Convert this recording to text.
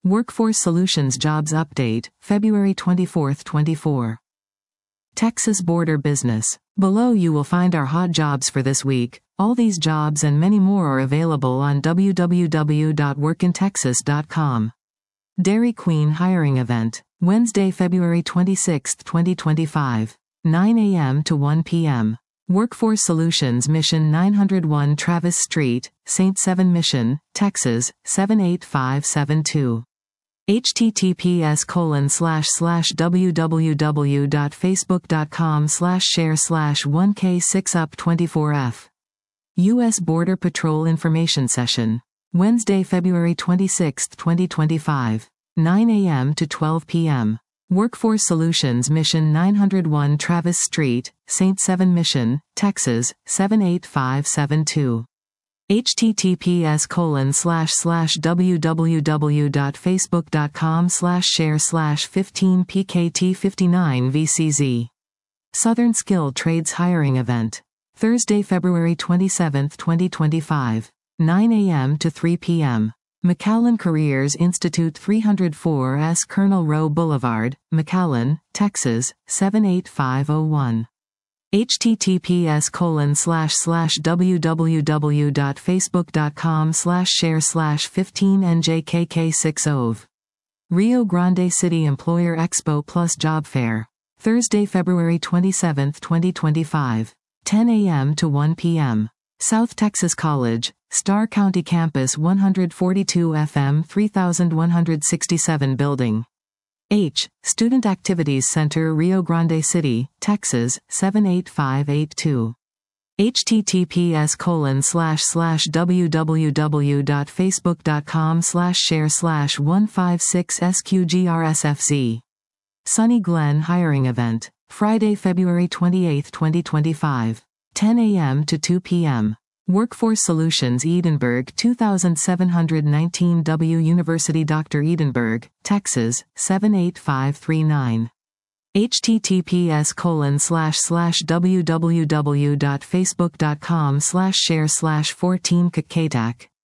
Workforce Solutions Jobs Update, February 24, 24. Texas Border Business. Below you will find our hot jobs for this week. All these jobs and many more are available on www.workintexas.com. Dairy Queen Hiring Event. Wednesday, February 26, 2025. 9 a.m. to 1 p.m. Workforce Solutions Mission 901 Travis Street, St. Seven Mission, Texas, 78572. https://www.facebook.com/share/1k6up24f. U.S. Border Patrol Information Session. Wednesday, February 26, 2025. 9 a.m. to 12 p.m. Workforce Solutions Mission 901 Travis Street, St. Seven Mission, Texas, 78572. https://www.facebook.com/share/15pkt59vcz. Southern Skilled Trades Hiring Event. Thursday, February 27, 2025. 9 a.m. to 3 p.m. McAllen Careers Institute 304 S. Colonel Rowe Boulevard, McAllen, Texas, 78501. https://www.facebook.com/share/15njkk60. Rio Grande City Employer Expo Plus Job Fair. Thursday, February 27, 2025. 10 a.m. to 1 p.m. South Texas College, Starr County Campus 142 FM 3167 Building. H. Student Activities Center Rio Grande City, Texas, 78582. https://www.facebook.com/share/156sqgrsfz. Sunny Glen Hiring Event. Friday, February 28, 2025. 10 a.m. to 2 p.m. Workforce Solutions Edinburg 2719 W University Dr. Edinburg, Texas, 78539. https://www.facebook.com/share/14kkatak.